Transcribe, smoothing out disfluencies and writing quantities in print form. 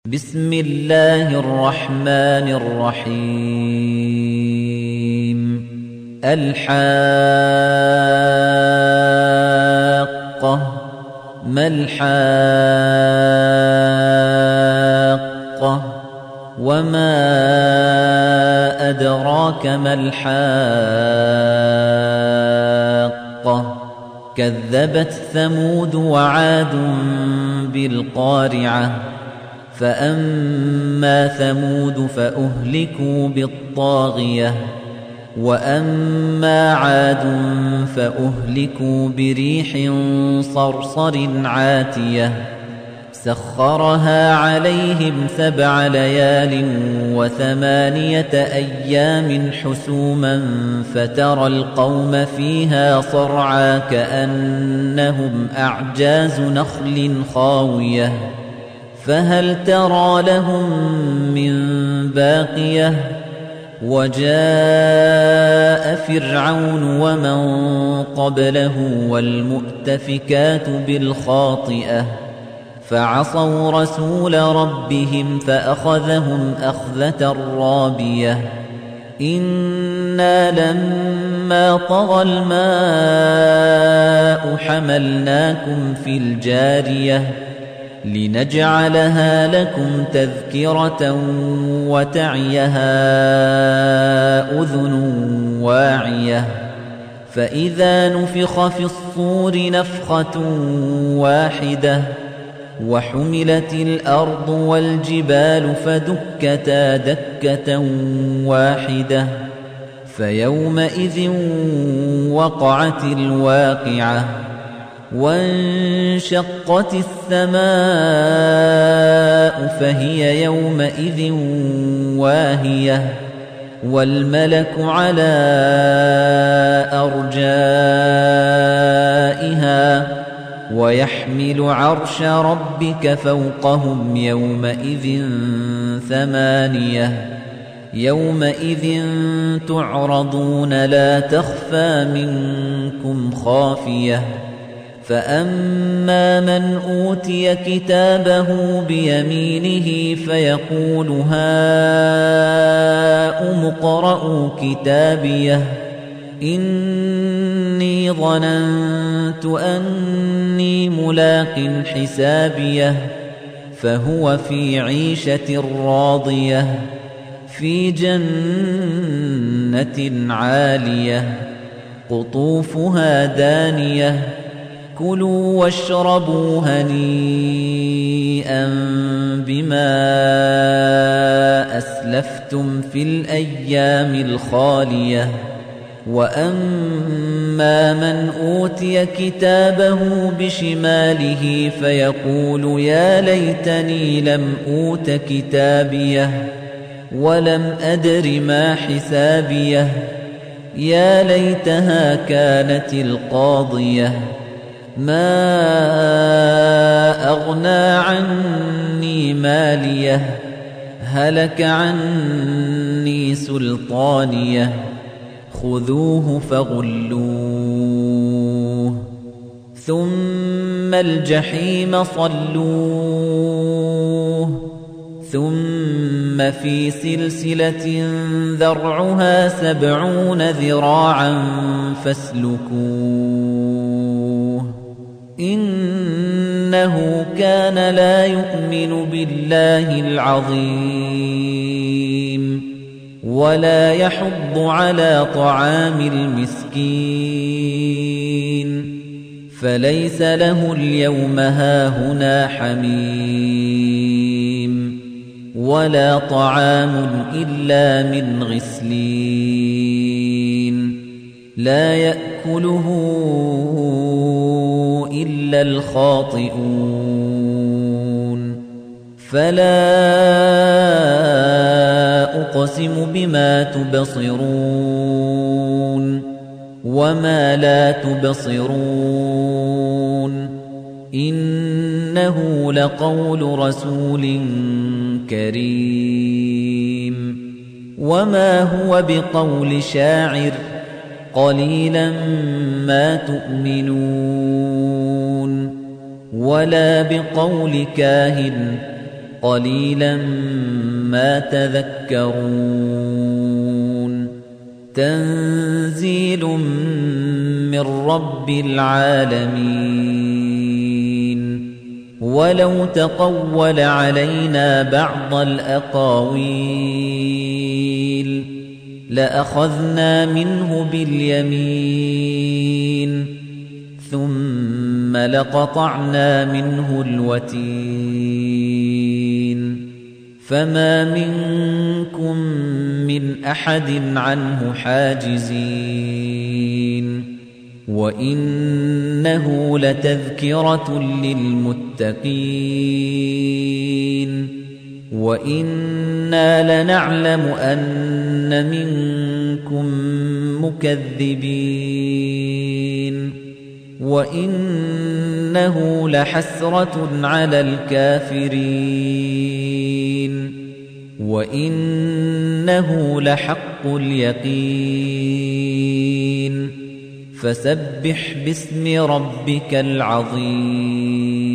بسم الله الرحمن الرحيم الحاقة ما الحاقة وما أدراك ما الحاقة كذبت ثمود وعاد بالقارعة فأما ثمود فأهلكوا بالطاغية وأما عاد فأهلكوا بريح صرصر عاتية سخرها عليهم 7 ليال و8 أيام حسوما فترى القوم فيها صرعى كأنهم أعجاز نخل خاوية فهل ترى لهم من باقية وجاء فرعون ومن قبله والمؤتفكات بالخاطئة فعصوا رسول ربهم فأخذهم أخذة رابية إنا لما طغى الماء حملناكم في الجارية لنجعلها لكم تذكرة وتعيها أذن واعية فإذا نفخ في الصور نفخة واحدة وحملت الأرض والجبال فدكتا دكة واحدة فيومئذ وقعت الواقعة وانشقت السماء فهي يومئذ واهية والملك على أرجائها ويحمل عرش ربك فوقهم يومئذ 8 يومئذ تعرضون لا تخفى منكم خافية فأما من أوتي كتابه بيمينه فيقول هاؤم اقرءوا كتابيه إني ظننت أني ملاق حسابيه فهو في عيشة راضية في جنة عالية قطوفها دانية كلوا واشربوا هنيئا بما أسلفتم في الأيام الخالية وأما من أوتي كتابه بشماله فيقول يا ليتني لم أوت كتابيه ولم أدر ما حسابيه يا ليتها كانت القاضية ما أغنى عني ماليه هلك عني سلطانيه خذوه فغلوه ثم الجحيم صلوه ثم في سلسلة ذرعها 70 ذراعا فاسلكوه إنه كان لا يؤمن بالله العظيم ولا يحض على طعام المسكين فليس له اليوم هاهنا حميم ولا طعام إلا من غسلين لا يأكله إلا الخاطئون فلا أقسم بما تبصرون وما لا تبصرون إنه لقول رسول كريم وما هو بقول شاعر قليلا ما تؤمنون ولا بقول كاهن قليلا ما تذكرون تنزيل من رب العالمين ولو تقول علينا بعض الأقاويل لأخذنا منه باليمين ثم لقطعنا منه الوتين فما منكم من أحد عنه حاجزين وإنه لتذكرة للمتقين وإنا لنعلم أن منكم مكذبين وإنه لحسرة على الكافرين وإنه لحق اليقين فسبح باسم ربك العظيم